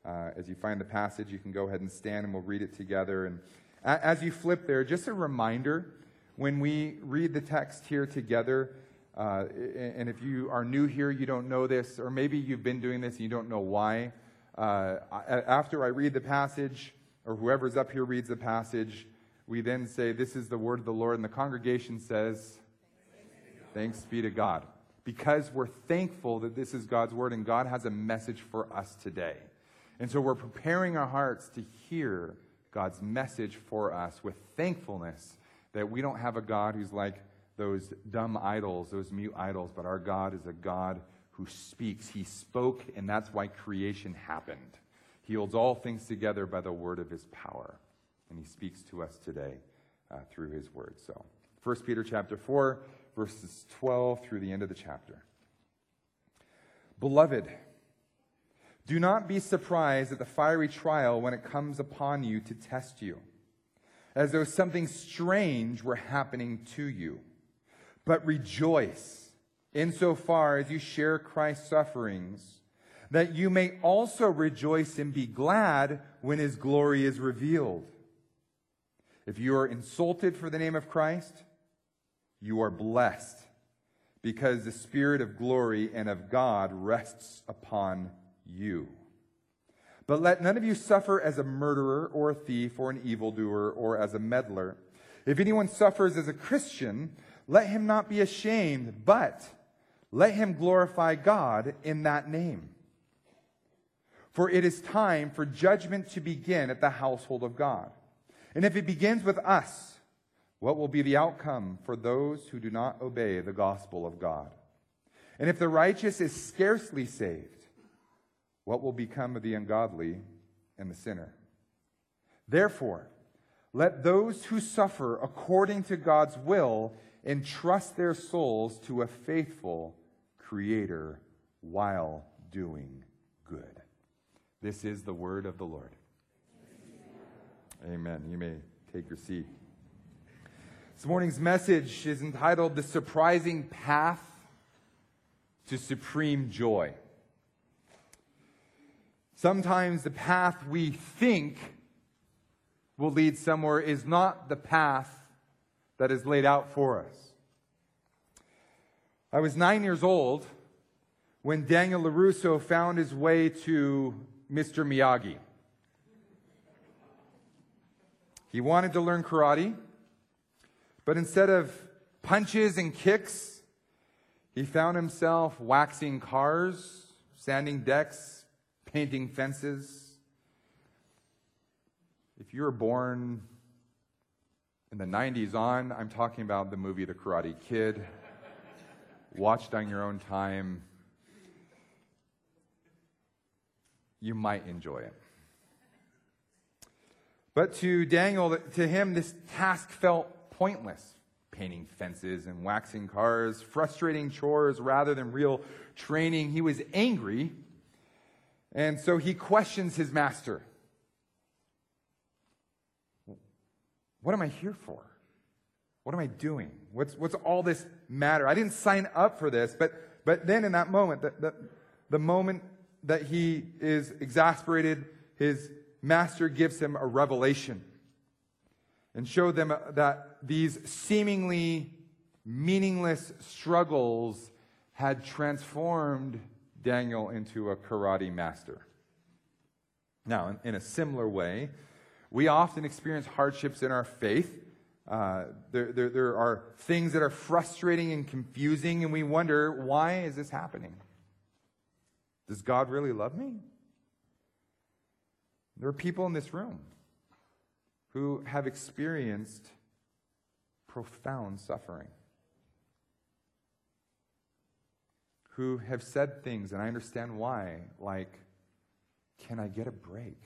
As you find the passage, you can go ahead and stand and we'll read it together. And as you flip there, just a reminder, when we read the text here together, and if you are new here, you don't know this, or maybe you've been doing this and you don't know why, after I read the passage, or whoever's up here reads the passage, we then say, "This is the word of the Lord," and the congregation says, "Thanks be to God." Because we're thankful that this is God's word and God has a message for us today. And so we're preparing our hearts to hear God's message for us with thankfulness that we don't have a God who's like those dumb idols, those mute idols, but our God is a God who speaks. He spoke, and that's why creation happened. He holds all things together by the word of his power, and he speaks to us today through his word. So 1 Peter chapter 4, verses 12 through the end of the chapter. Beloved, do not be surprised at the fiery trial when it comes upon you to test you, as though something strange were happening to you. But rejoice insofar as you share Christ's sufferings, that you may also rejoice and be glad when his glory is revealed. If you are insulted for the name of Christ, you are blessed, because the Spirit of glory and of God rests upon you. But let none of you suffer as a murderer or a thief or an evildoer or as a meddler. If anyone suffers as a Christian, let him not be ashamed, but let him glorify God in that name. For it is time for judgment to begin at the household of God. And if it begins with us, what will be the outcome for those who do not obey the gospel of God? And if the righteous is scarcely saved, what will become of the ungodly and the sinner? Therefore, let those who suffer according to God's will entrust their souls to a faithful Creator while doing good. This is the word of the Lord. Amen. You may take your seat. This morning's message is entitled "The Surprising Path to Supreme Joy." Sometimes the path we think will lead somewhere is not the path that is laid out for us. I was 9 years old when Daniel LaRusso found his way to Mr. Miyagi. He wanted to learn karate, but instead of punches and kicks, he found himself waxing cars, sanding decks, painting fences. If you were born in the 90s on, I'm talking about the movie The Karate Kid. Watched on your own time. You might enjoy it. But to Daniel, to him, this task felt pointless. Painting fences and waxing cars, frustrating chores rather than real training. He was angry, and so he questions his master. What am I here for? What am I doing? What's all this matter? I didn't sign up for this, but then in that moment, the moment that he is exasperated, his master gives him a revelation and showed them that these seemingly meaningless struggles had transformed Daniel into a karate master. Now, in a similar way, we often experience hardships in our faith. There are things that are frustrating and confusing, and we wonder, why is this happening? Does God really love me? There are people in this room who have experienced profound suffering, who have said things, and I understand why, like, can I get a break?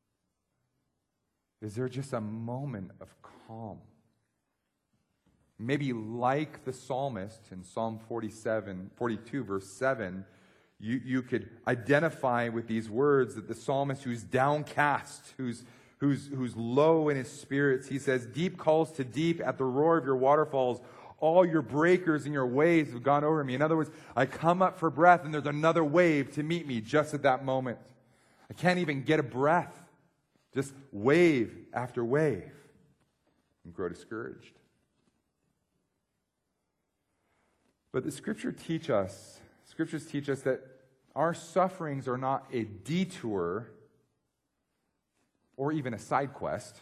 Is there just a moment of calm? Maybe like the psalmist in Psalm 42, verse 7, you could identify with these words that the psalmist who's downcast, who's low in his spirits, he says, "Deep calls to deep at the roar of your waterfalls. All your breakers and your waves have gone over me." In other words, I come up for breath and there's another wave to meet me just at that moment. I can't even get a breath. Just wave after wave. And grow discouraged. But the scriptures teach us that our sufferings are not a detour or even a side quest.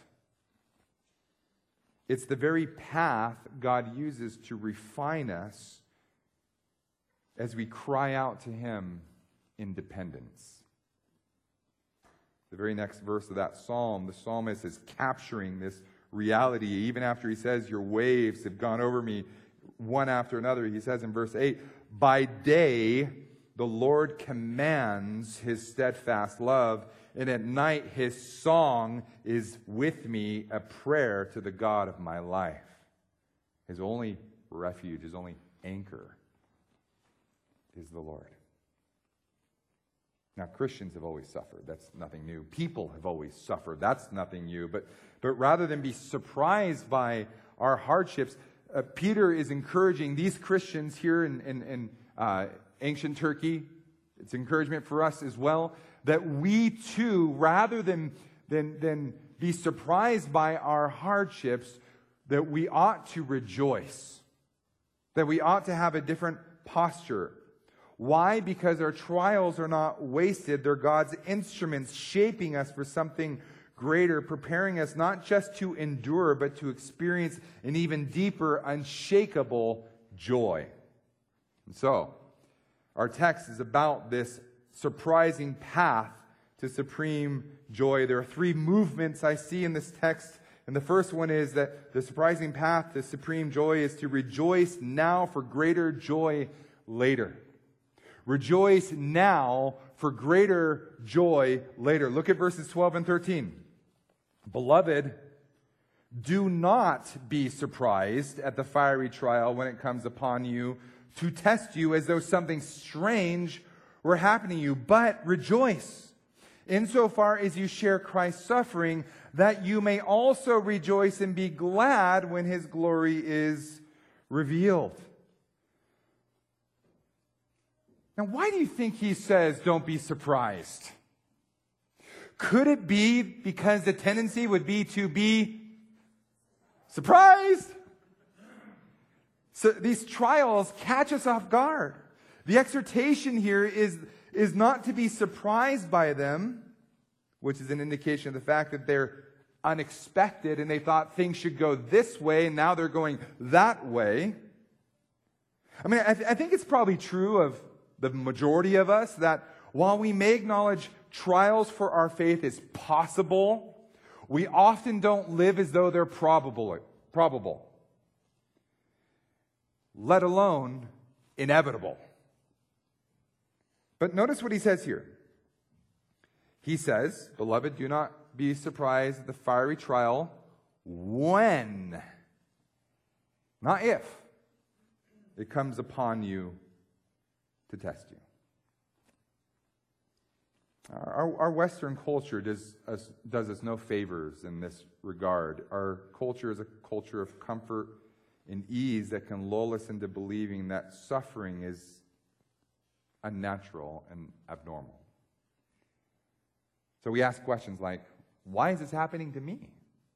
It's the very path God uses to refine us as we cry out to Him in dependence. The very next verse of that psalm, the psalmist is capturing this reality. Even after he says, your waves have gone over me one after another, he says in verse 8, by day the Lord commands His steadfast love, and at night His song is with me, a prayer to the God of my life. His only refuge, His only anchor is the Lord. Now, Christians have always suffered. That's nothing new. People have always suffered. That's nothing new. But rather than be surprised by our hardships, Peter is encouraging these Christians here in ancient Turkey. It's encouragement for us as well, that we too, rather than be surprised by our hardships, that we ought to rejoice. That we ought to have a different posture. Why? Because our trials are not wasted. They're God's instruments shaping us for something greater, preparing us not just to endure, but to experience an even deeper, unshakable joy. And so, our text is about this surprising path to supreme joy. There are three movements I see in this text. And the first one is that the surprising path to supreme joy is to rejoice now for greater joy later. Rejoice now for greater joy later. Look at verses 12 and 13. Beloved, do not be surprised at the fiery trial when it comes upon you to test you as though something strange were happening to you, but rejoice insofar as you share Christ's suffering, that you may also rejoice and be glad when His glory is revealed. Now, why do you think he says, don't be surprised? Could it be because the tendency would be to be surprised? So these trials catch us off guard. The exhortation here is not to be surprised by them, which is an indication of the fact that they're unexpected and they thought things should go this way and now they're going that way. I mean, I think it's probably true of the majority of us that while we may acknowledge trials for our faith is possible, we often don't live as though they're probable, let alone inevitable. But notice what he says here. He says, beloved, do not be surprised at the fiery trial when, not if, it comes upon you to test you. Our Western culture does us no favors in this regard. Our culture is a culture of comfort and ease that can lull us into believing that suffering is unnatural and abnormal. So we ask questions like, why is this happening to me?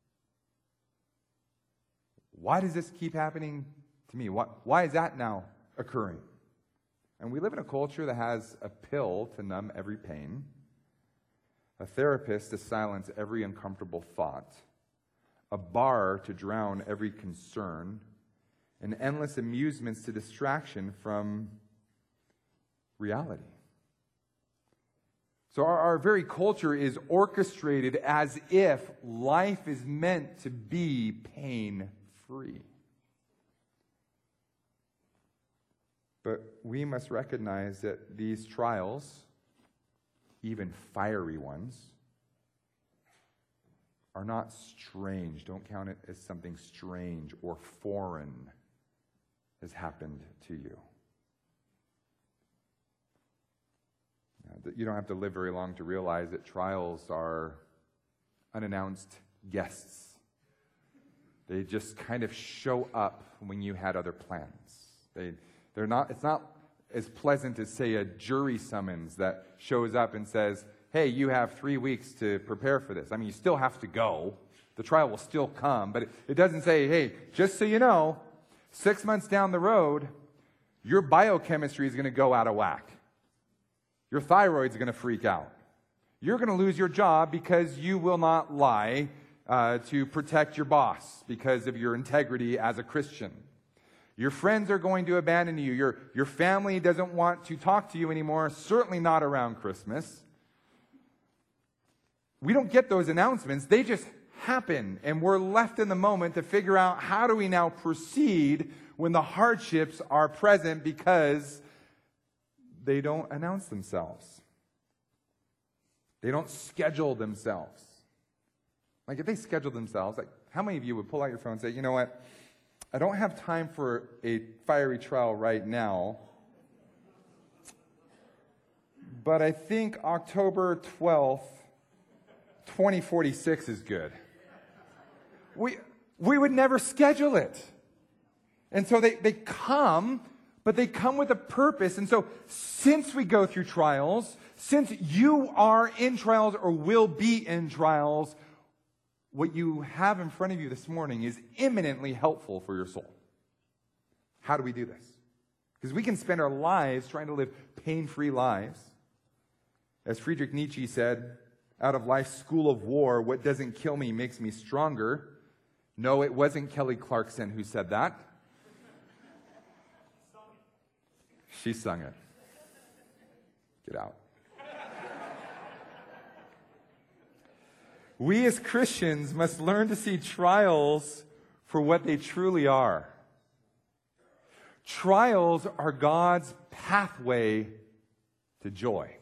Why does this keep happening to me? Why is that now occurring? And we live in a culture that has a pill to numb every pain, a therapist to silence every uncomfortable thought, a bar to drown every concern, and endless amusements to distraction from reality. So our very culture is orchestrated as if life is meant to be pain-free. But we must recognize that these trials, even fiery ones, are not strange. Don't count it as something strange or foreign has happened to you. You don't have to live very long to realize that trials are unannounced guests. They just kind of show up when you had other plans. It's not as pleasant as, say, a jury summons that shows up and says, hey, you have 3 weeks to prepare for this. I mean, you still have to go. The trial will still come, but it doesn't say, hey, just so you know, 6 months down the road, your biochemistry is going to go out of whack. Your thyroid's going to freak out. You're going to lose your job because you will not lie to protect your boss because of your integrity as a Christian. Your friends are going to abandon you. Your family doesn't want to talk to you anymore, certainly not around Christmas. We don't get those announcements. They just happen, and we're left in the moment to figure out how do we now proceed when the hardships are present because they don't announce themselves. They don't schedule themselves. Like if they schedule themselves, like how many of you would pull out your phone and say, you know what, I don't have time for a fiery trial right now, but I think October 12th, 2046 is good. We would never schedule it. And so they come, but they come with a purpose. And so since we go through trials, since you are in trials or will be in trials, what you have in front of you this morning is eminently helpful for your soul. How do we do this? Because we can spend our lives trying to live pain-free lives. As Friedrich Nietzsche said, out of life's school of war, what doesn't kill me makes me stronger. No, it wasn't Kelly Clarkson who said that. She sung it. Get out. We as Christians must learn to see trials for what they truly are. Trials are God's pathway to joy.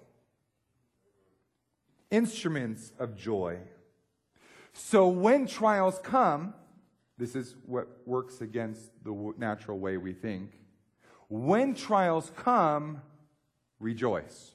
Instruments of joy. So when trials come, this is what works against the natural way we think. When trials come, rejoice.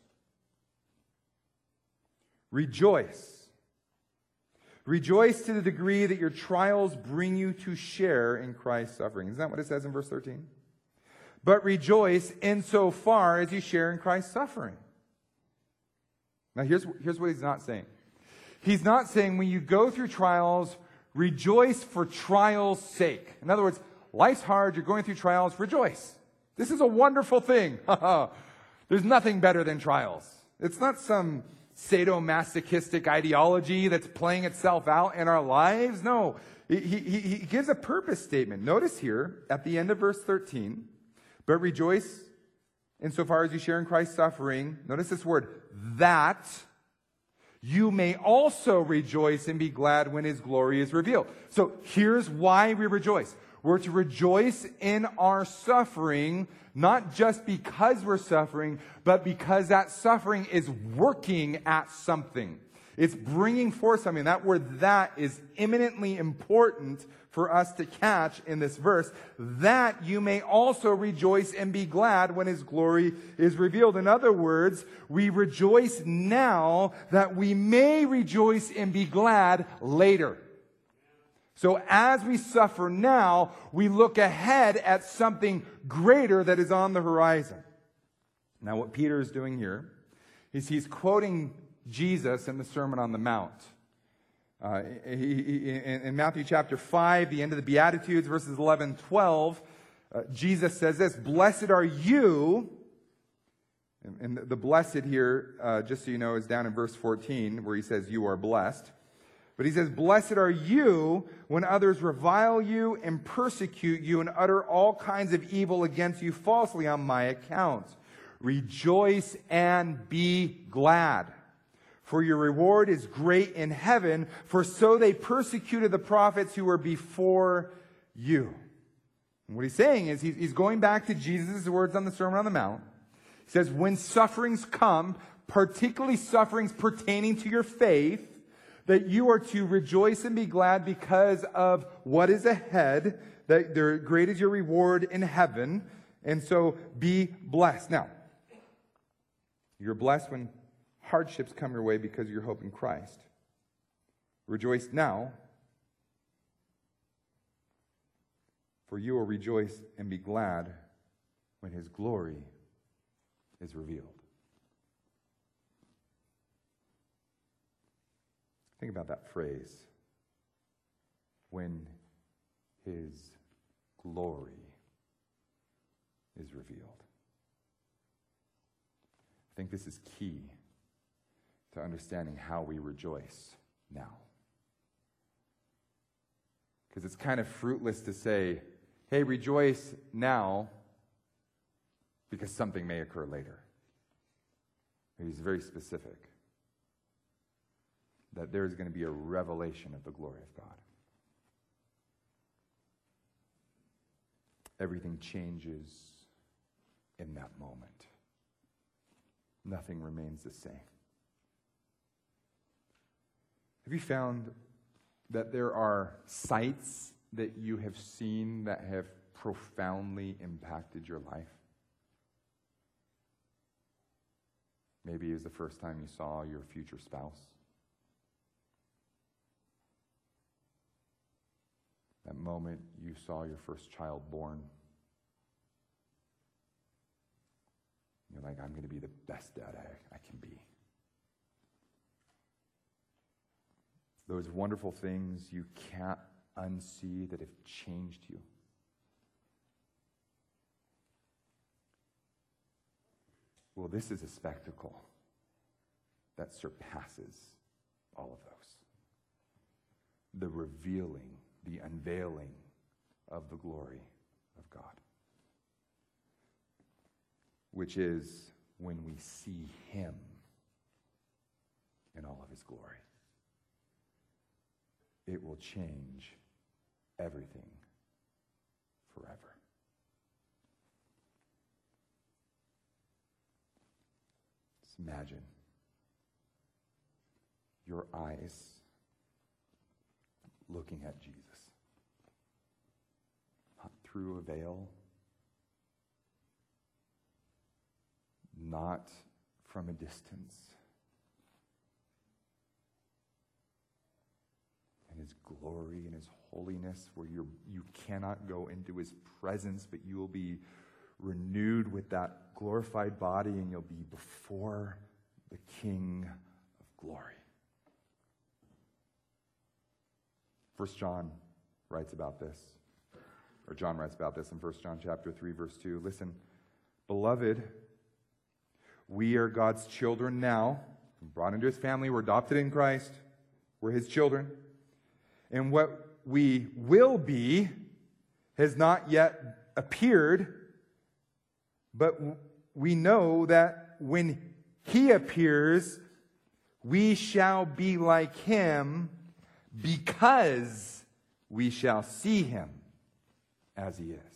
Rejoice. Rejoice to the degree that your trials bring you to share in Christ's suffering. Isn't that what it says in verse 13? But rejoice insofar as you share in Christ's suffering. Now here's what he's not saying. He's not saying when you go through trials, rejoice for trials' sake. In other words, life's hard, you're going through trials, rejoice. This is a wonderful thing. There's nothing better than trials. It's not some sadomasochistic ideology that's playing itself out in our lives. No, he gives a purpose statement. Notice here at the end of verse 13, but rejoice insofar as you share in Christ's suffering. Notice this word, that you may also rejoice and be glad when his glory is revealed. So here's why we rejoice. We're to rejoice in our suffering, not just because we're suffering, but because that suffering is working at something. It's bringing forth something. That word "that" is eminently important for us to catch in this verse. That you may also rejoice and be glad when his glory is revealed. In other words, we rejoice now that we may rejoice and be glad later. So as we suffer now, we look ahead at something greater that is on the horizon. Now what Peter is doing here is he's quoting Jesus in the Sermon on the Mount. In Matthew chapter 5, the end of the Beatitudes, verses 11 and 12, Jesus says this, blessed are you, and the blessed here, just so you know, is down in verse 14, where he says you are blessed. But he says, blessed are you when others revile you and persecute you and utter all kinds of evil against you falsely on my account. Rejoice and be glad, for your reward is great in heaven, for so they persecuted the prophets who were before you. And what he's saying is he's going back to Jesus' words on the Sermon on the Mount. He says, when sufferings come, particularly sufferings pertaining to your faith, that you are to rejoice and be glad because of what is ahead, that great is your reward in heaven, and so be blessed. Now, you're blessed when hardships come your way because of your hope in Christ. Rejoice now, for you will rejoice and be glad when his glory is revealed. Think about that phrase. When his glory is revealed. I think this is key to understanding how we rejoice now. Because it's kind of fruitless to say, hey, rejoice now because something may occur later. He's very specific that there is going to be a revelation of the glory of God. Everything changes in that moment. Nothing remains the same. Have you found that there are sights that you have seen that have profoundly impacted your life? Maybe it was the first time you saw your future spouse. That moment you saw your first child born. You're like, I'm going to be the best dad I can be. Those wonderful things you can't unsee that have changed you. Well, this is a spectacle that surpasses all of those. The revealing, the unveiling of the glory of God. Which is when we see him in all of his glory. It will change everything forever. Just imagine your eyes looking at Jesus. Not through a veil, not from a distance. And his glory and his holiness, where you cannot go into his presence, but you will be renewed with that glorified body, and you'll be before the King of glory. 1 John writes about this, or John writes about this in 1 John chapter 3, verse 2. Listen, beloved, we are God's children now. We're brought into his family. We're adopted in Christ. We're his children. And what we will be has not yet appeared, but we know that when he appears, we shall be like him, because we shall see him as he is.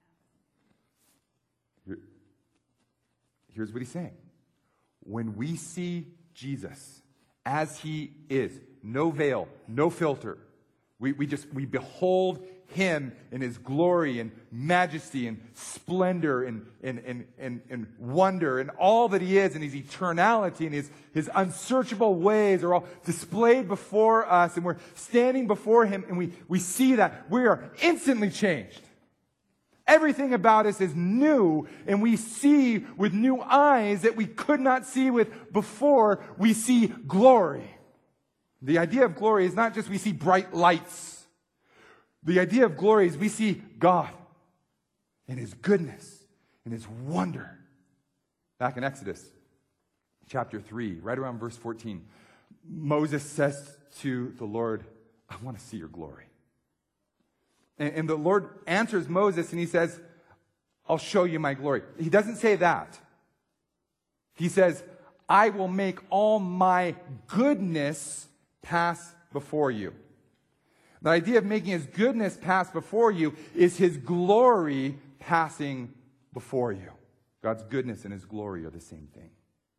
Here's what he's saying. When we see Jesus as he is, no veil, no filter, we behold him in his glory and majesty and splendor and wonder and all that he is, and his eternality and his unsearchable ways are all displayed before us, and we're standing before him, and we see that we are instantly changed. Everything about us is new, and we see with new eyes that we could not see with before. We see glory. The idea of glory is not just we see bright lights. The idea of glory is we see God and his goodness and his wonder. Back in Exodus chapter 3, right around verse 14, Moses says to the Lord, I want to see your glory. And the Lord answers Moses and he says, I'll show you my glory. He doesn't say that. He says, I will make all my goodness pass before you. The idea of making his goodness pass before you is his glory passing before you. God's goodness and his glory are the same thing.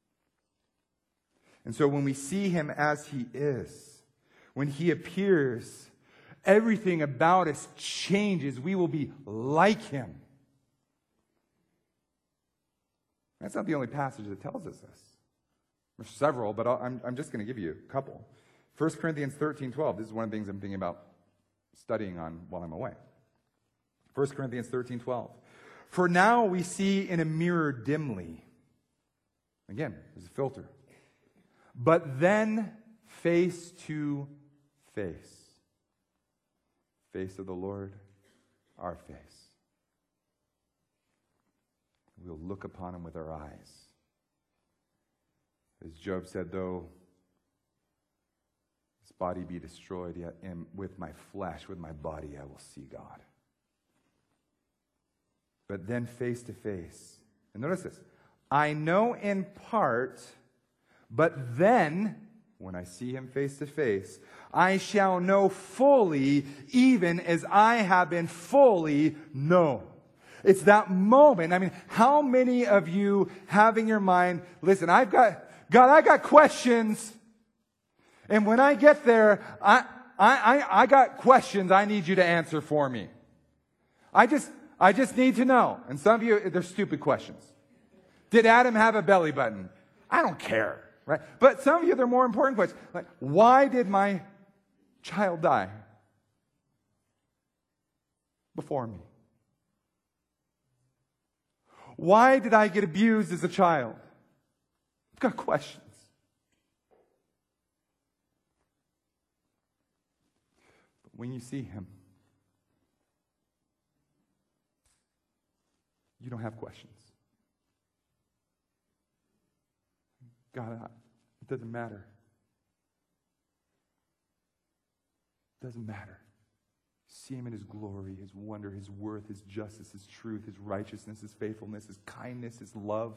And so when we see him as he is, when he appears, everything about us changes. We will be like him. That's not the only passage that tells us this. There's several, but I'm just going to give you a couple. 1 Corinthians 13:12. This is one of the things I'm thinking about studying on while I'm away. 1 Corinthians 13:12. For now we see in a mirror dimly. Again, there's a filter. But then face to face. Face of the Lord, our face. We'll look upon him with our eyes. As Job said, though this body be destroyed, yet with my flesh, with my body, I will see God. But then face to face. And notice this. I know in part, but then, when I see him face to face, I shall know fully, even as I have been fully known. It's that moment. I mean, how many of you have in your mind, listen, I got questions. And when I get there, I got questions I need you to answer for me. I just need to know. And some of you, they're stupid questions. Did Adam have a belly button? I don't care, right? But some of you, they're more important questions. Like, why did my child die before me? Why did I get abused as a child? I've got questions. But when you see him, you don't have questions. God, it doesn't matter. It doesn't matter. See him in his glory, his wonder, his worth, his justice, his truth, his righteousness, his faithfulness, his kindness, his love.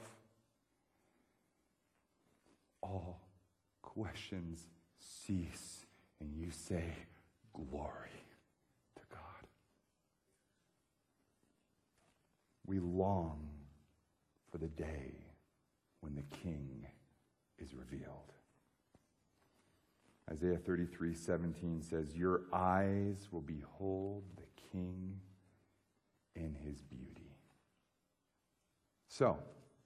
All questions cease, and you say, glory to God. We long for the day when the King is revealed. Isaiah 33:17 says, your eyes will behold the King in his beauty. So,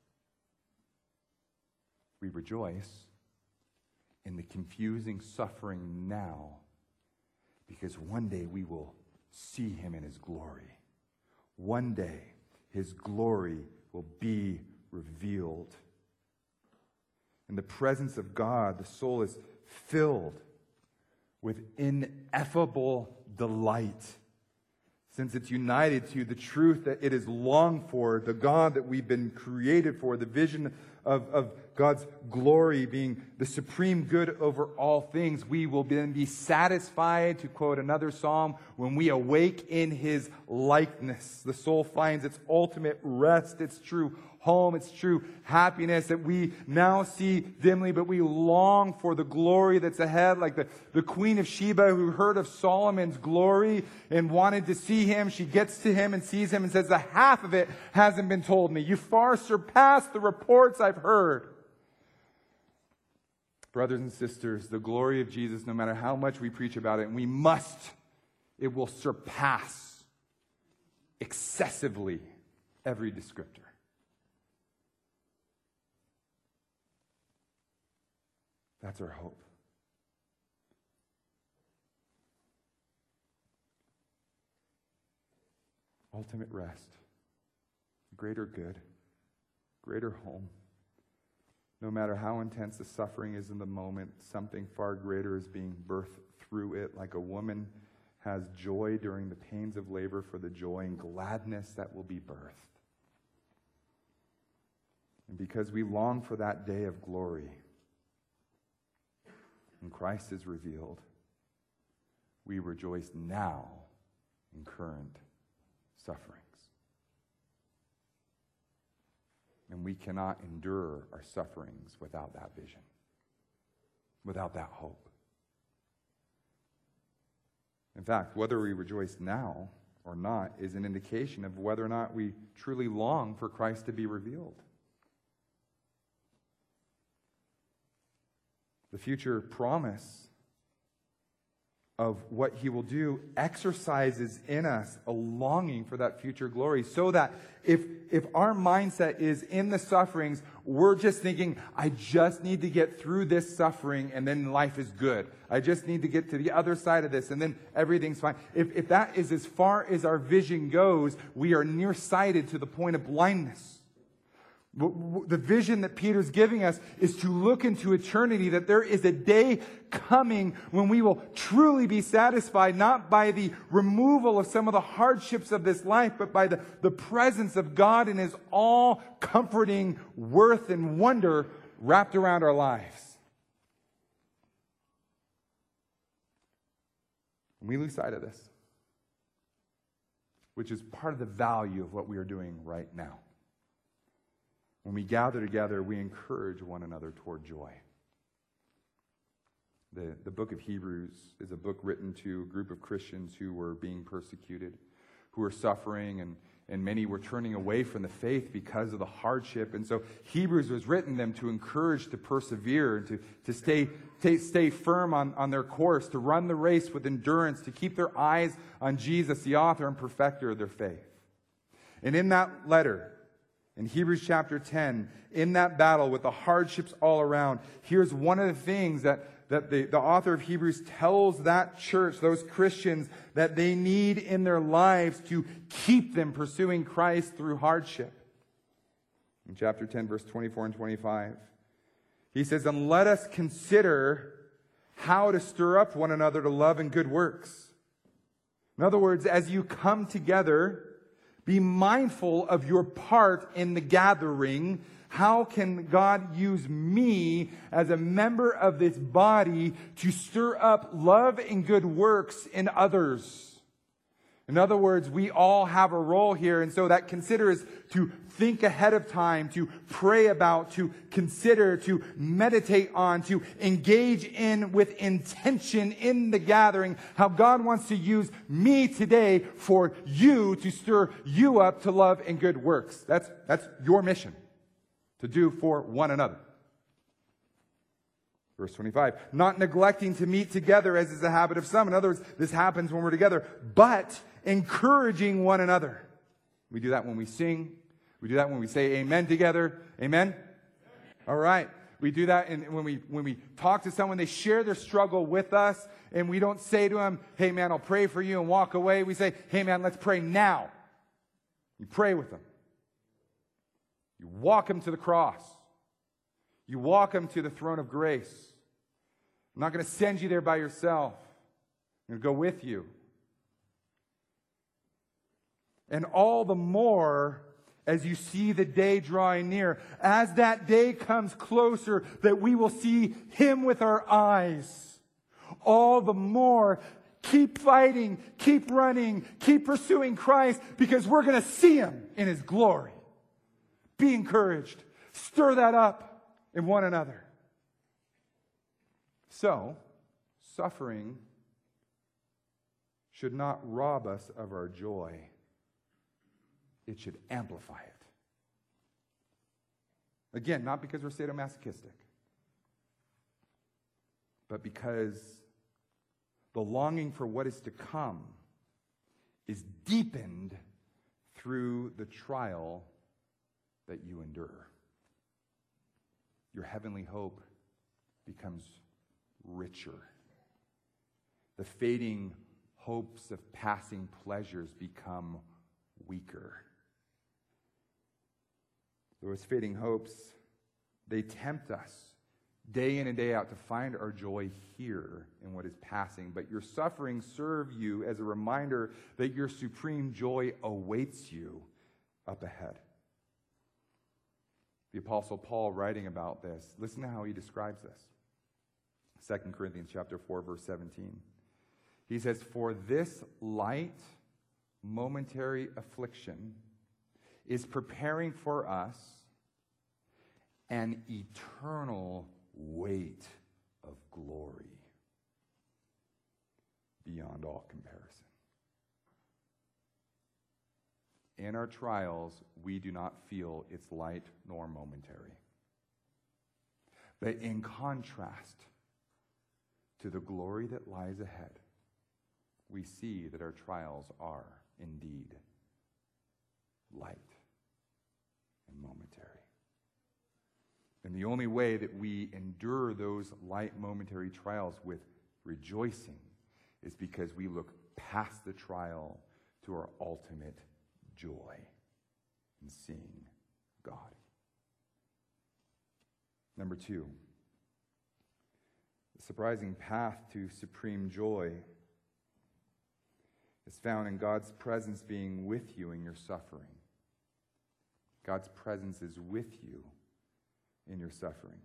we rejoice in the confusing suffering now, because one day we will see him in his glory. One day his glory will be revealed. In the presence of God, the soul is filled with ineffable delight, since it's united to the truth that it is longed for, the God that we've been created for, the vision of God's glory being the supreme good over all things. We will then be satisfied, to quote another psalm, when we awake in his likeness. The soul finds its ultimate rest, its true home, its true happiness that we now see dimly, but we long for the glory that's ahead, like the Queen of Sheba who heard of Solomon's glory and wanted to see him. She gets to him and sees him and says, the half of it hasn't been told me. You far surpass the reports I've heard. Brothers and sisters, the glory of Jesus, no matter how much we preach about it, and it will surpass excessively every descriptor. That's our hope. Ultimate rest, greater good, greater home. No matter how intense the suffering is in the moment, something far greater is being birthed through it, like a woman has joy during the pains of labor for the joy and gladness that will be birthed. And because we long for that day of glory, when Christ is revealed, we rejoice now in current sufferings. And we cannot endure our sufferings without that vision, without that hope. In fact, whether we rejoice now or not is an indication of whether or not we truly long for Christ to be revealed. The future promise of what he will do exercises in us a longing for that future glory, so that if our mindset is in the sufferings, we're just thinking, I just need to get through this suffering and then life is good. I just need to get to the other side of this and then everything's fine. If that is as far as our vision goes, we are nearsighted to the point of blindness. The vision that Peter's giving us is to look into eternity, that there is a day coming when we will truly be satisfied, not by the removal of some of the hardships of this life, but by the presence of God and His all-comforting worth and wonder wrapped around our lives. And we lose sight of this, which is part of the value of what we are doing right now. When we gather together, we encourage one another toward joy. The book of Hebrews is a book written to a group of Christians who were being persecuted, who were suffering, and many were turning away from the faith because of the hardship. And so Hebrews was written them to encourage, to persevere, and to stay firm on their course, to run the race with endurance, to keep their eyes on Jesus, the author and perfecter of their faith. And in that letter, in Hebrews chapter 10, in that battle with the hardships all around, here's one of the things that the author of Hebrews tells that church, those Christians, that they need in their lives to keep them pursuing Christ through hardship. In chapter 10, verse 24 and 25, he says, "And let us consider how to stir up one another to love and good works." In other words, as you come together, be mindful of your part in the gathering. How can God use me as a member of this body to stir up love and good works in others? In other words, we all have a role here, and so that consider is to think ahead of time, to pray about, to consider, to meditate on, to engage in with intention in the gathering, how God wants to use me today for you to stir you up to love and good works. That's your mission to do for one another. Verse 25, "Not neglecting to meet together as is the habit of some." In other words, this happens when we're together, but encouraging one another. We do that when we sing. We do that when we say amen together. Amen? All right. We do that when we talk to someone, they share their struggle with us, and we don't say to them, "Hey man, I'll pray for you," and walk away. We say, "Hey man, let's pray now." You pray with them. You walk them to the cross. You walk them to the throne of grace. I'm not going to send you there by yourself. I'm going to go with you. And all the more as you see the day drawing near, as that day comes closer, that we will see Him with our eyes. All the more, keep fighting, keep running, keep pursuing Christ, because we're going to see Him in His glory. Be encouraged. Stir that up in one another. So, suffering should not rob us of our joy. It should amplify it. Again, not because we're sadomasochistic, but because the longing for what is to come is deepened through the trial that you endure. Your heavenly hope becomes richer. The fading hopes of passing pleasures become weaker. Those fading hopes, they tempt us day in and day out to find our joy here in what is passing. But your sufferings serve you as a reminder that your supreme joy awaits you up ahead. The Apostle Paul, writing about this, listen to how he describes this. 2 Corinthians chapter 4, verse 17. He says, "For this light, momentary affliction is preparing for us an eternal weight of glory beyond all comparison." In our trials, we do not feel it's light nor momentary. But in contrast to the glory that lies ahead, we see that our trials are indeed light and momentary. And the only way that we endure those light momentary trials with rejoicing is because we look past the trial to our ultimate joy in seeing God. Number two, the surprising path to supreme joy is found in God's presence being with you in your suffering. God's presence is with you in your suffering.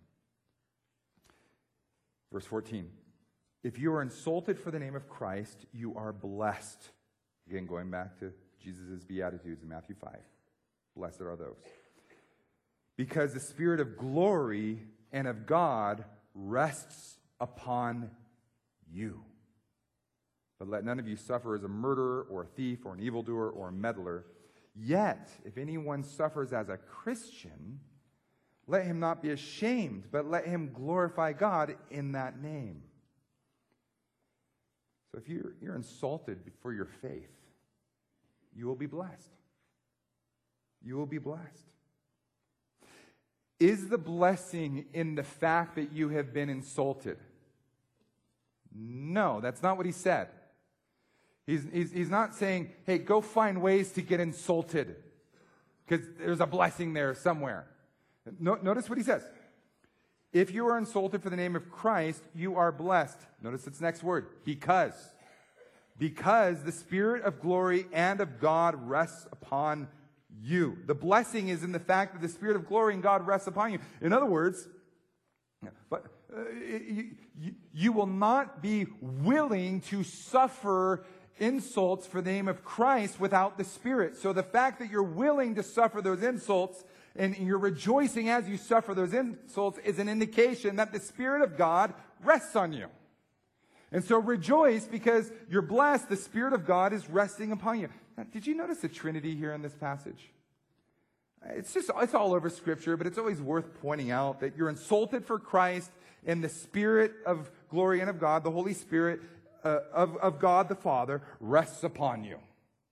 Verse 14, if you are insulted for the name of Christ, you are blessed. Again, going back to Jesus' Beatitudes in Matthew 5. Blessed are those. Because the Spirit of glory and of God rests upon you. But let none of you suffer as a murderer or a thief or an evildoer or a meddler. Yet, if anyone suffers as a Christian, let him not be ashamed, but let him glorify God in that name. So if you're insulted for your faith, you will be blessed. You will be blessed. Is the blessing in the fact that you have been insulted? No, that's not what he said. He's not saying, hey, go find ways to get insulted, because there's a blessing there somewhere. Notice what he says. If you are insulted for the name of Christ, you are blessed. Notice its next word, because. Because the Spirit of glory and of God rests upon you. The blessing is in the fact that the Spirit of glory and God rests upon you. In other words, you will not be willing to suffer insults for the name of Christ without the Spirit. So the fact that you're willing to suffer those insults and you're rejoicing as you suffer those insults is an indication that the Spirit of God rests on you. And so rejoice because you're blessed. The Spirit of God is resting upon you. Now, did you notice the Trinity here in this passage? It's all over Scripture, but it's always worth pointing out that you're insulted for Christ, and the Spirit of glory and of God, the Holy Spirit of God the Father, rests upon you.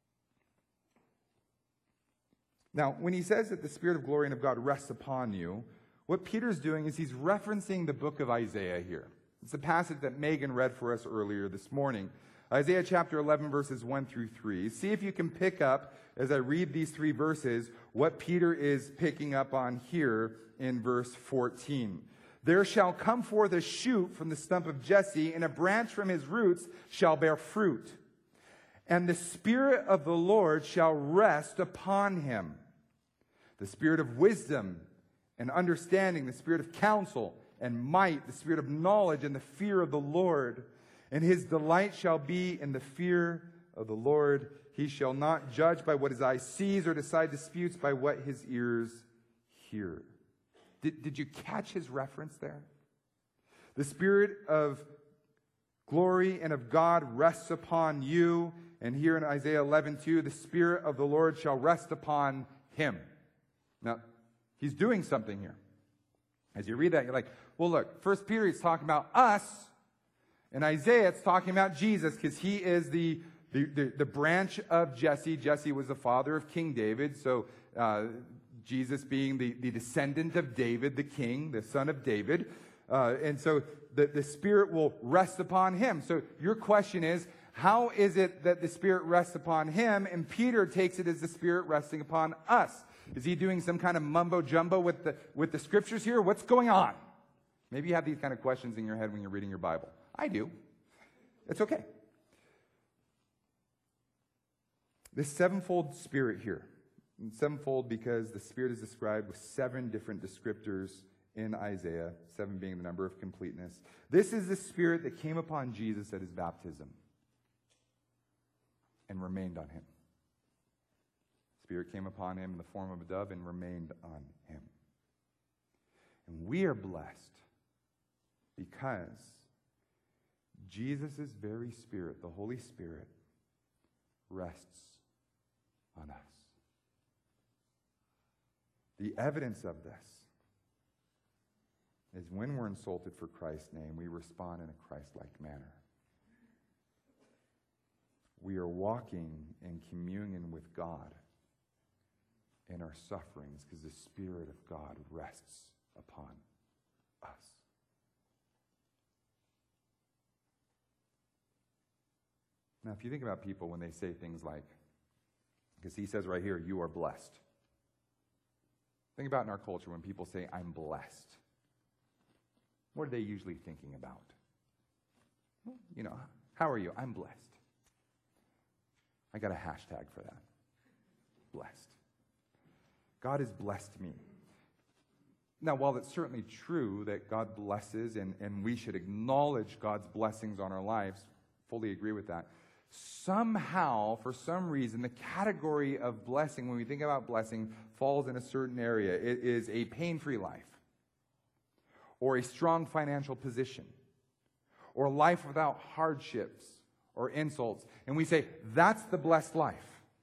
Now, when he says that the Spirit of glory and of God rests upon you, what Peter's doing is he's referencing the book of Isaiah here. It's the passage that Megan read for us earlier this morning. Isaiah chapter 11, verses 1 through 3. See if you can pick up, as I read these three verses, what Peter is picking up on here in verse 14. There shall come forth a shoot from the stump of Jesse, and a branch from his roots shall bear fruit. And the Spirit of the Lord shall rest upon him. The Spirit of wisdom and understanding, the Spirit of counsel and might, the Spirit of knowledge and the fear of the Lord. And his delight shall be in the fear of the Lord. He shall not judge by what his eye sees or decide disputes by what his ears hear. Did you catch his reference there? The Spirit of glory and of God rests upon you. And here in Isaiah 11:2, the Spirit of the Lord shall rest upon him. Now, he's doing something here. As you read that, you're like, well, look, 1 Peter is talking about us. In Isaiah, it's talking about Jesus because he is the branch of Jesse. Jesse was the father of King David. So Jesus being the descendant of David, the king, the son of David. And so the Spirit will rest upon him. So your question is, how is it that the Spirit rests upon him? And Peter takes it as the Spirit resting upon us. Is he doing some kind of mumbo-jumbo with the Scriptures here? What's going on? Maybe you have these kind of questions in your head when you're reading your Bible. I do. It's okay. This sevenfold Spirit here. And sevenfold because the Spirit is described with 7 different descriptors in Isaiah, 7 being the number of completeness. This is the Spirit that came upon Jesus at his baptism and remained on him. Spirit came upon him in the form of a dove and remained on him. And we are blessed because Jesus' very Spirit, the Holy Spirit, rests on us. The evidence of this is when we're insulted for Christ's name, we respond in a Christ-like manner. We are walking in communion with God in our sufferings because the Spirit of God rests upon us. Now, if you think about people when they say things like, because he says right here, you are blessed. Think about in our culture when people say, I'm blessed. what are they usually thinking about? Well, how are you? I'm blessed. I got a hashtag for that. Blessed. God has blessed me. Now, while it's certainly true that God blesses and we should acknowledge God's blessings on our lives, fully agree with that, somehow, for some reason, the category of blessing, when we think about blessing, falls in a certain area. It is a pain-free life, or a strong financial position, or a life without hardships or insults. And we say, that's the blessed life.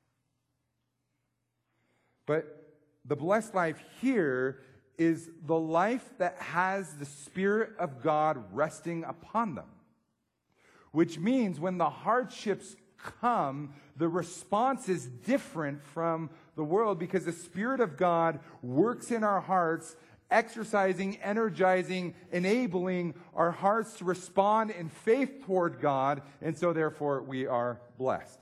But the blessed life here is the life that has the Spirit of God resting upon them. Which means when the hardships come, the response is different from the world because the Spirit of God works in our hearts, exercising, energizing, enabling our hearts to respond in faith toward God, and so therefore we are blessed.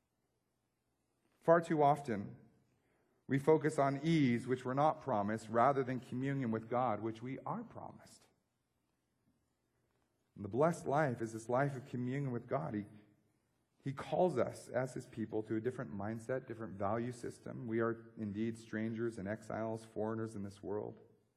Far too often, we focus on ease, which we're not promised, rather than communion with God, which we are promised. And the blessed life is this life of communion with God. He calls us as His people to a different mindset, different value system. We are indeed strangers and exiles, foreigners in this world.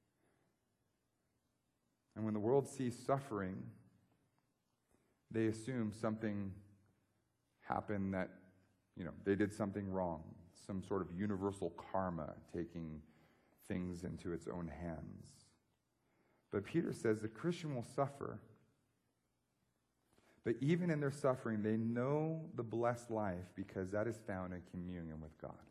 And when the world sees suffering, they assume something happened that, they did something wrong. Some sort of universal karma taking things into its own hands. But Peter says the Christian will suffer, but even in their suffering, they know the blessed life because that is found in communion with God.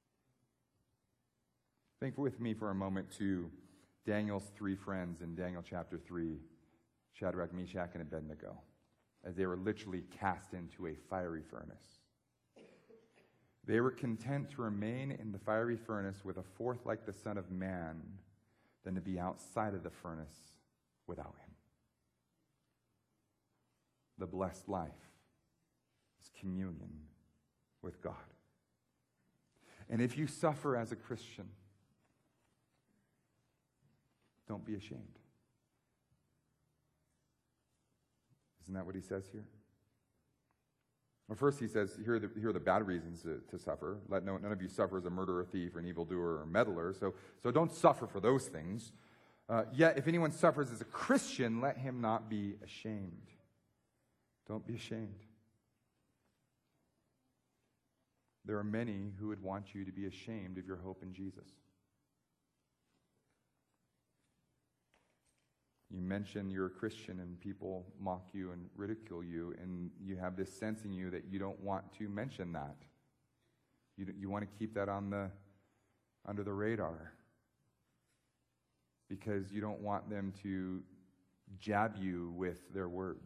Think with me for a moment to Daniel's three friends in Daniel chapter 3, Shadrach, Meshach, and Abednego, as they were literally cast into a fiery furnace. They were content to remain in the fiery furnace with a fourth like the Son of Man than to be outside of the furnace without Him. The blessed life is communion with God. And if you suffer as a Christian, don't be ashamed. Isn't that what he says here? Well, first he says, here are the bad reasons to suffer. Let none of you suffer as a murderer, thief, or an evildoer, or meddler. So don't suffer for those things. Yet if anyone suffers as a Christian, let him not be ashamed. Don't be ashamed. There are many who would want you to be ashamed of your hope in Jesus. You mention you're a Christian and people mock you and ridicule you, and you have this sense in you that you don't want to mention that. You want to keep that under the radar because you don't want them to jab you with their words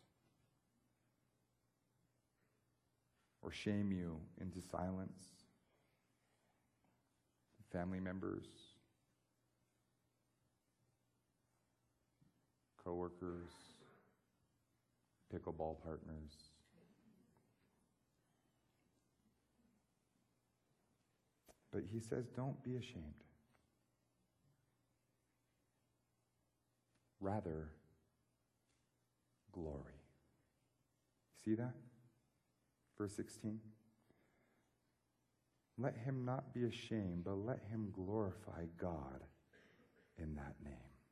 or shame you into silence. Family members, co-workers, pickleball partners. But he says, don't be ashamed. Rather, glory. See that? Verse 16. Let him not be ashamed, but let him glorify God in that name.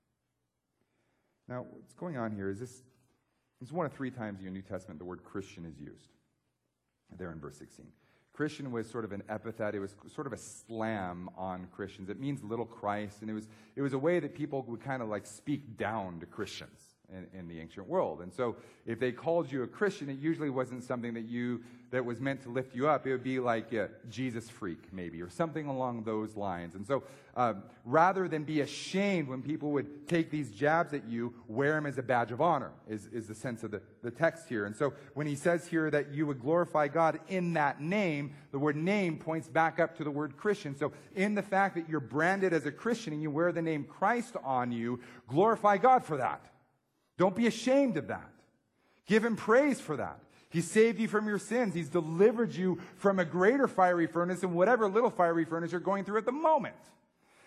Now, what's going on here is this is one of 3 times in the New Testament the word Christian is used. There in verse 16. Christian was sort of an epithet. It was sort of a slam on Christians. It means little Christ, and it was a way that people would kind of like speak down to Christians in the ancient world. And so if they called you a Christian, it usually wasn't something that was meant to lift you up. It would be like a Jesus freak, maybe, or something along those lines. And so rather than be ashamed when people would take these jabs at you, wear them as a badge of honor, is the sense of the text here. And so when he says here that you would glorify God in that name, the word name points back up to the word Christian. So in the fact that you're branded as a Christian and you wear the name Christ on you, glorify God for that. Don't be ashamed of that. Give him praise for that. He saved you from your sins. He's delivered you from a greater fiery furnace and whatever little fiery furnace you're going through at the moment.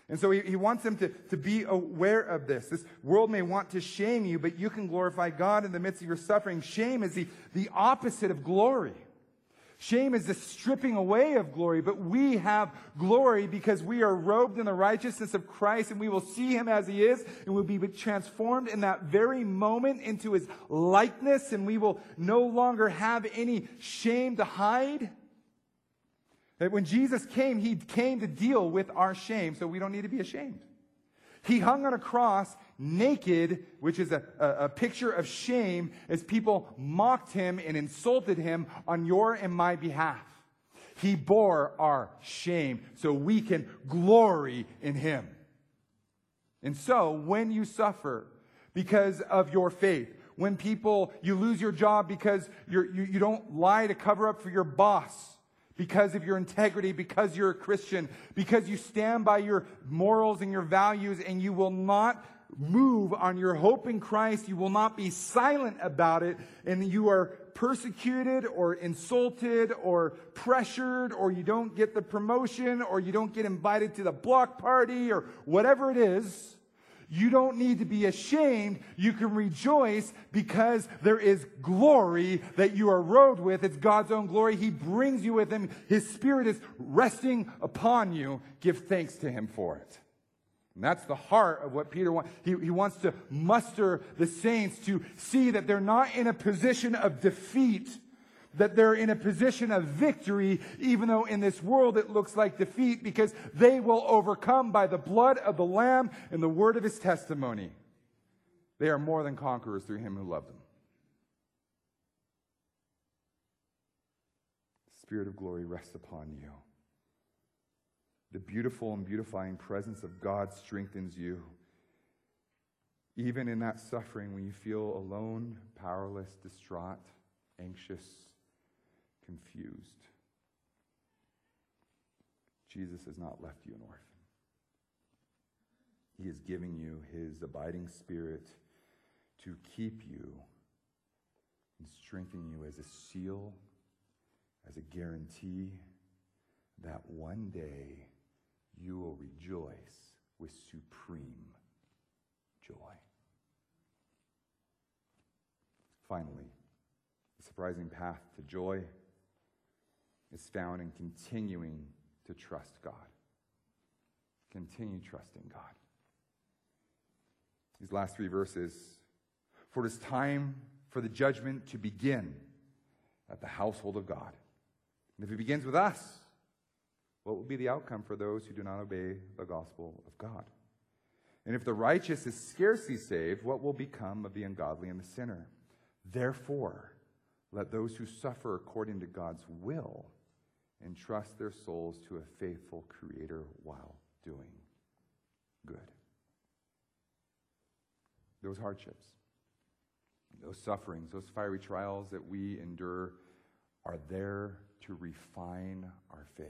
And so he wants them to be aware of this. This world may want to shame you, but you can glorify God in the midst of your suffering. Shame is the opposite of glory. Shame is the stripping away of glory, but we have glory because we are robed in the righteousness of Christ, and we will see him as he is, and we'll be transformed in that very moment into his likeness, and we will no longer have any shame to hide. That when Jesus came, he came to deal with our shame, so we don't need to be ashamed. He hung on a cross naked, which is a picture of shame, as people mocked him and insulted him on your and my behalf. He bore our shame so we can glory in him. And so, when you suffer because of your faith, when you lose your job because you don't lie to cover up for your boss, because of your integrity, because you're a Christian, because you stand by your morals and your values, and you will not move on your hope in Christ, you will not be silent about it, and you are persecuted or insulted or pressured, or you don't get the promotion, or you don't get invited to the block party, or whatever it is, you don't need to be ashamed. You can rejoice because there is glory that you are robed with. It's God's own glory. He brings you with him. His Spirit is resting upon you. Give thanks to him for it. And that's the heart of what Peter wants. He wants to muster the saints to see that they're not in a position of defeat, that they're in a position of victory, even though in this world it looks like defeat, because they will overcome by the blood of the Lamb and the word of his testimony. They are more than conquerors through him who loved them. The Spirit of glory rests upon you. The beautiful and beautifying presence of God strengthens you. Even in that suffering, when you feel alone, powerless, distraught, anxious, confused, Jesus has not left you an orphan. He is giving you his abiding Spirit to keep you and strengthen you as a seal, as a guarantee that one day you will rejoice with supreme joy. Finally, the surprising path to joy is found in continuing to trust God. Continue trusting God. These last three verses, for it is time for the judgment to begin at the household of God. And if it begins with us, what will be the outcome for those who do not obey the gospel of God? And if the righteous is scarcely saved, what will become of the ungodly and the sinner? Therefore, let those who suffer according to God's will entrust their souls to a faithful Creator while doing good. Those hardships, those sufferings, those fiery trials that we endure are there to refine our faith.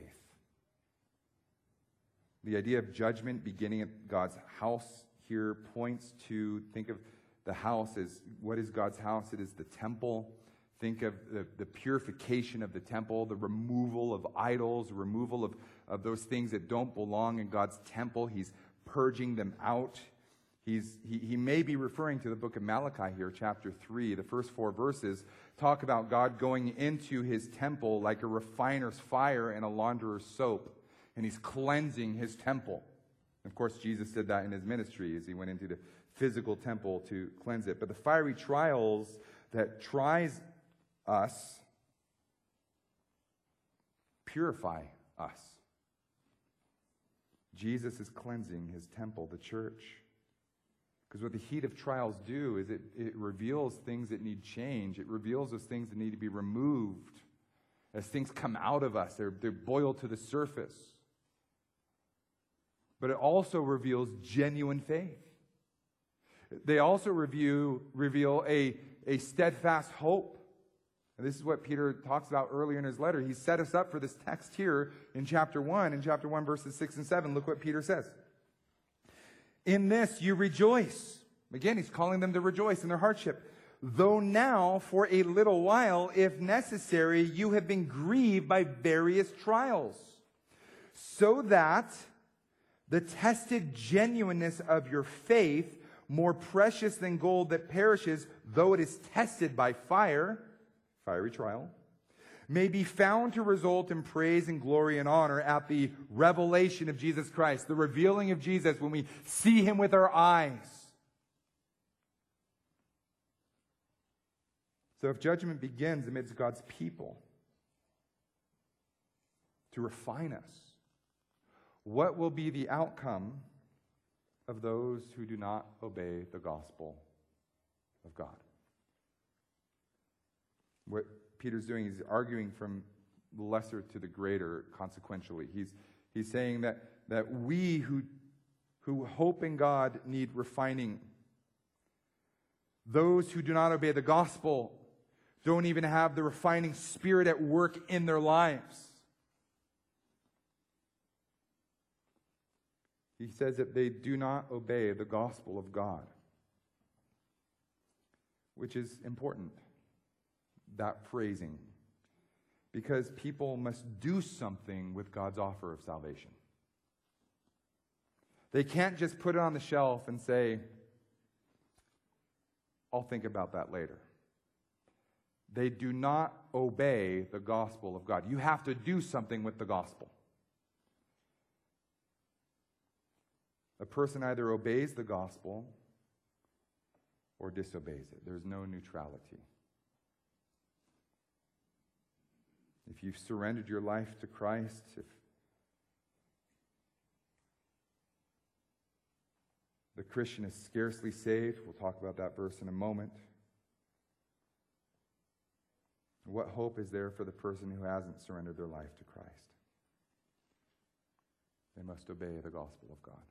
The idea of judgment beginning at God's house here points to, think of the house as, what is God's house? It is the temple. Think of the purification of the temple, the removal of idols, removal of those things that don't belong in God's temple. He's purging them out. He may be referring to the book of Malachi here, chapter 3. The first 4 verses talk about God going into his temple like a refiner's fire and a launderer's soap. And he's cleansing his temple. Of course, Jesus did that in his ministry as he went into the physical temple to cleanse it. But the fiery trials that tries us purify us. Jesus is cleansing his temple, the church. Because what the heat of trials do is it reveals things that need change. It reveals those things that need to be removed. As things come out of us, they're boiled to the surface. But it also reveals genuine faith. They also reveal a steadfast hope. And this is what Peter talks about earlier in his letter. He set us up for this text here in chapter 1. In chapter 1, verses 6 and 7, look what Peter says. In this you rejoice. Again, he's calling them to rejoice in their hardship. Though now, for a little while, if necessary, you have been grieved by various trials, so that The tested genuineness of your faith, more precious than gold that perishes, though it is tested by fire, fiery trial, may be found to result in praise and glory and honor at the revelation of Jesus Christ, the revealing of Jesus when we see him with our eyes. So if judgment begins amidst God's people to refine us, what will be the outcome of those who do not obey the gospel of God? What Peter's doing is arguing from the lesser to the greater consequentially. He's saying that we who hope in God need refining. Those who do not obey the gospel don't even have the refining spirit at work in their lives. He says that they do not obey the gospel of God, which is important, that phrasing, because people must do something with God's offer of salvation. They can't just put it on the shelf and say, I'll think about that later. They do not obey the gospel of God. You have to do something with the gospel. A person either obeys the gospel or disobeys it. There's no neutrality. If you've surrendered your life to Christ, if the Christian is scarcely saved, we'll talk about that verse in a moment. What hope is there for the person who hasn't surrendered their life to Christ? They must obey the gospel of God.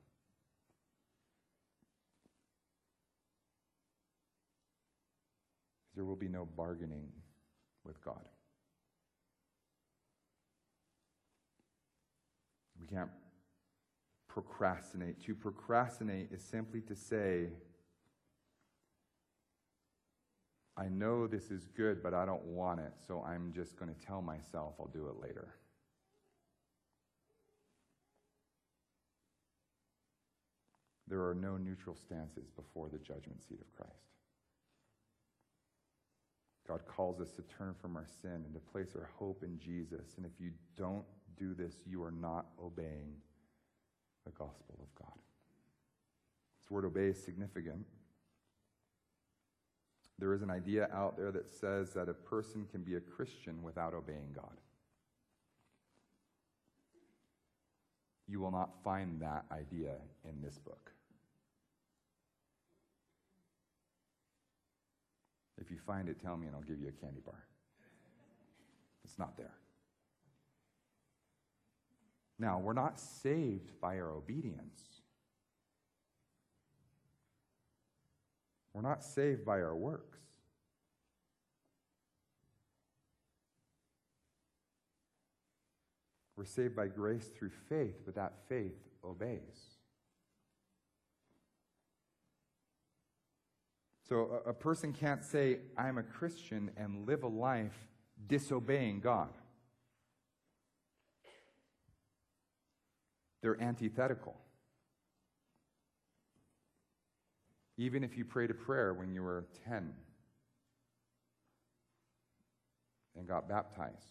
There will be no bargaining with God. We can't procrastinate. To procrastinate is simply to say, I know this is good, but I don't want it, so I'm just going to tell myself I'll do it later. There are no neutral stances before the judgment seat of Christ. God calls us to turn from our sin and to place our hope in Jesus. And if you don't do this, you are not obeying the gospel of God. This word obey is significant. There is an idea out there that says that a person can be a Christian without obeying God. You will not find that idea in this book. If you find it, tell me and I'll give you a candy bar. It's not there. Now, we're not saved by our obedience. We're not saved by our works. We're saved by grace through faith, but that faith obeys. So a person can't say, I'm a Christian, and live a life disobeying God. They're antithetical. Even if you prayed a prayer when you were 10 and got baptized,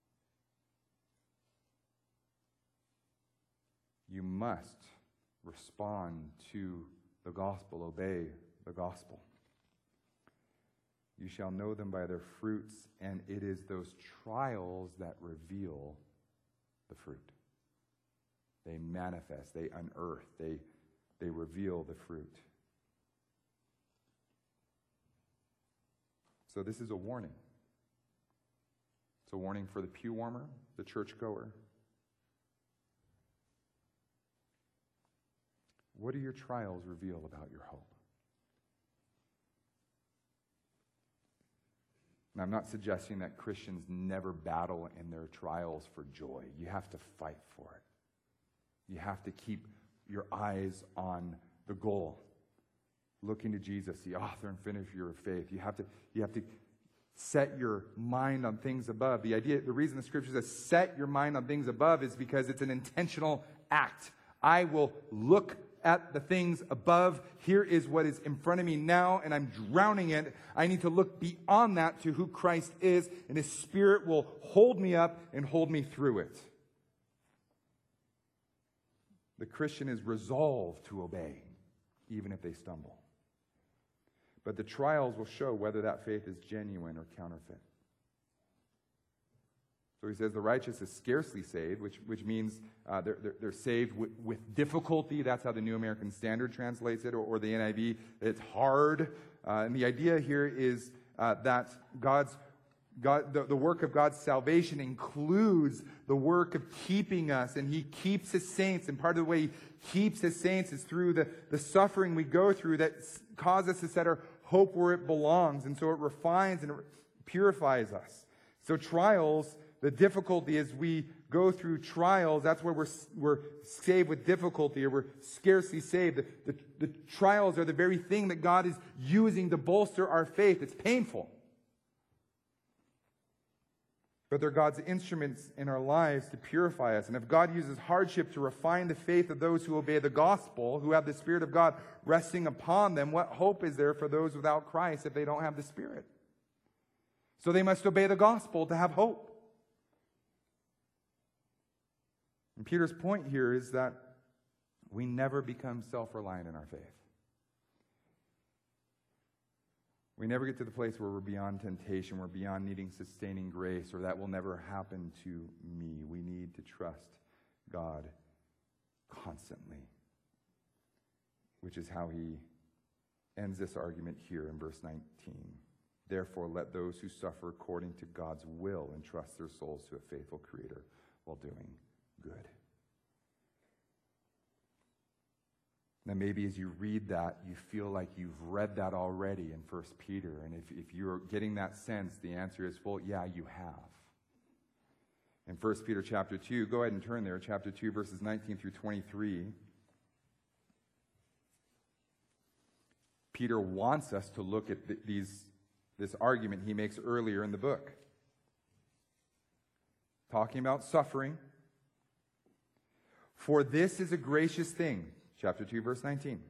you must respond to the gospel, obey the gospel. You shall know them by their fruits, and it is those trials that reveal the fruit. They manifest, they unearth, they reveal the fruit. So this is a warning. It's a warning for the pew warmer, the churchgoer. What do your trials reveal about your hope? And I'm not suggesting that Christians never battle in their trials for joy. You have to fight for it. You have to keep your eyes on the goal, looking to Jesus, the author and finisher of faith. You have to set your mind on things above. The reason the scripture says set your mind on things above is because it's an intentional act. I will look at the things above. Here is what is in front of me now, and I'm drowning in it. I need to look beyond that to who Christ is, and His Spirit will hold me up and hold me through it. The Christian is resolved to obey, even if they stumble. But the trials will show whether that faith is genuine or counterfeit. So he says the righteous is scarcely saved, which means they're saved with difficulty. That's how the New American Standard translates it, or the NIV. It's hard. And the idea here is that the work of God's salvation includes the work of keeping us, and He keeps His saints. And part of the way He keeps His saints is through the suffering we go through that causes us to set our hope where it belongs. And so it refines and it purifies us. So trials, the difficulty as we go through trials, that's where we're saved with difficulty, or we're scarcely saved. The trials are the very thing that God is using to bolster our faith. It's painful. But they're God's instruments in our lives to purify us. And if God uses hardship to refine the faith of those who obey the gospel, who have the Spirit of God resting upon them, what hope is there for those without Christ if they don't have the Spirit? So they must obey the gospel to have hope. And Peter's point here is that we never become self-reliant in our faith. We never get to the place where we're beyond temptation, we're beyond needing sustaining grace, or that will never happen to me. We need to trust God constantly, which is how he ends this argument here in verse 19. Therefore, let those who suffer according to God's will entrust their souls to a faithful Creator while doing good. Now, maybe as you read that, you feel like you've read that already in 1 Peter. And if you're getting that sense, the answer is, well, yeah, you have. In 1 Peter chapter 2, go ahead and turn there, chapter 2, verses 19 through 23. Peter wants us to look at this argument he makes earlier in the book. Talking about suffering. For this is a gracious thing. Chapter 2, verse 19.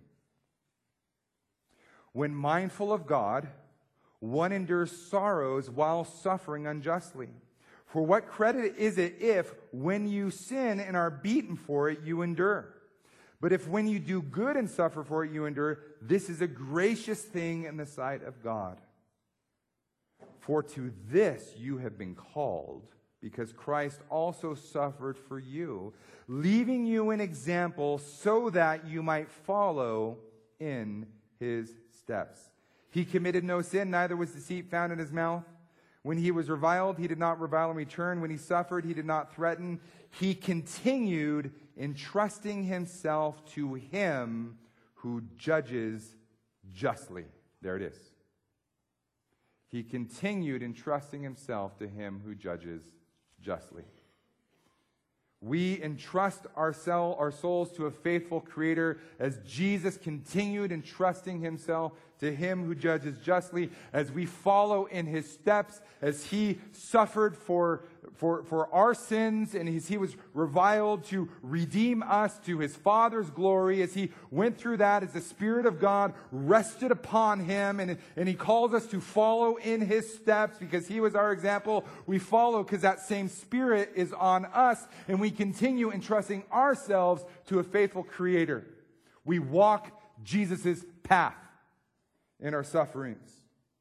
When mindful of God, one endures sorrows while suffering unjustly. For what credit is it if, when you sin and are beaten for it, you endure? But if when you do good and suffer for it, you endure, this is a gracious thing in the sight of God. For to this you have been called, because Christ also suffered for you, leaving you an example so that you might follow in His steps. He committed no sin, neither was deceit found in His mouth. When He was reviled, He did not revile in return. When He suffered, He did not threaten. He continued entrusting Himself to Him who judges justly. There it is. He continued entrusting Himself to Him who judges justly. We entrust our souls to a faithful Creator as Jesus continued entrusting Himself to Him who judges justly, as we follow in His steps, as He suffered for our sins, and as He was reviled to redeem us to His Father's glory, as He went through that, as the Spirit of God rested upon Him, and He calls us to follow in His steps because He was our example. We follow because that same Spirit is on us, and we continue entrusting ourselves to a faithful Creator. We walk Jesus' path in our sufferings.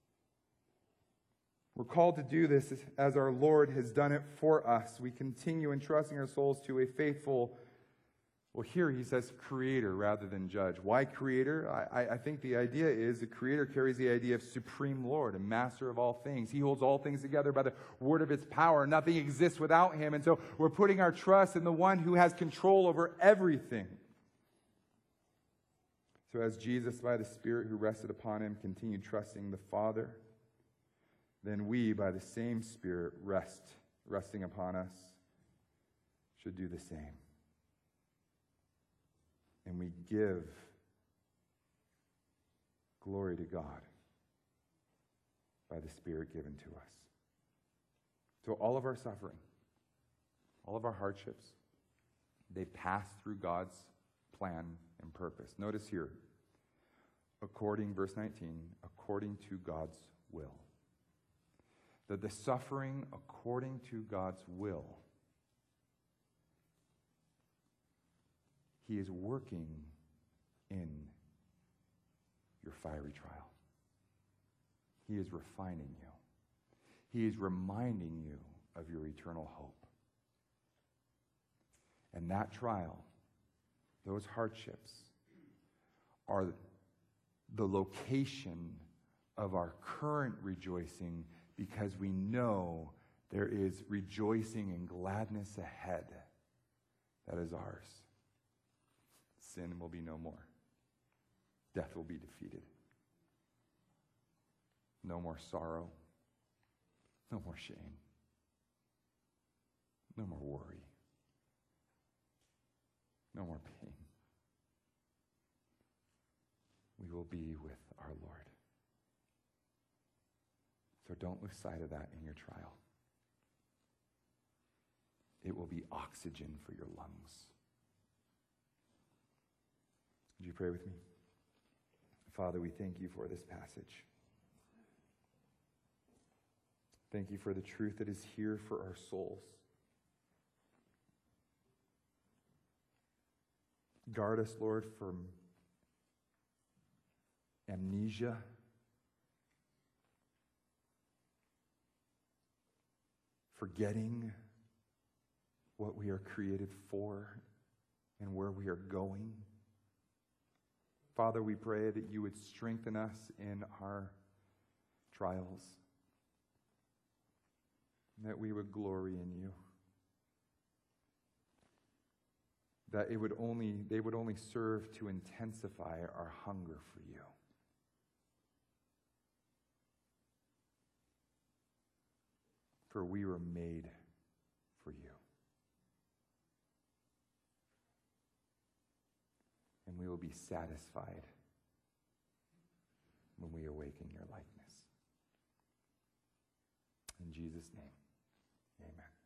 We're called to do this as our Lord has done it for us. We continue entrusting our souls to a faithful, well, here he says Creator rather than judge. Why Creator? I think the idea is the Creator carries the idea of supreme Lord, a master of all things. He holds all things together by the word of His power. Nothing exists without Him. And so we're putting our trust in the one who has control over everything. So as Jesus, by the Spirit who rested upon Him, continued trusting the Father, then we, by the same Spirit resting upon us, should do the same. And we give glory to God by the Spirit given to us. So all of our suffering, all of our hardships, they pass through God's plan and purpose. Notice here, according, verse 19, according to God's will. That the suffering according to God's will, He is working in your fiery trial. He is refining you. He is reminding you of your eternal hope. And that trial, those hardships, are the location of our current rejoicing, because we know there is rejoicing and gladness ahead that is ours. Sin will be no more. Death will be defeated. No more sorrow. No more shame. No more worry. No more pain. We will be with our Lord. So don't lose sight of that in your trial. It will be oxygen for your lungs. Would you pray with me? Father, we thank you for this passage. Thank you for the truth that is here for our souls. Guard us, Lord, from amnesia, forgetting what we are created for and where we are going. Father, we pray that you would strengthen us in our trials, that we would glory in you, that they would only serve to intensify our hunger for you. For we were made for you. And we will be satisfied when we awaken your likeness. In Jesus' name, amen.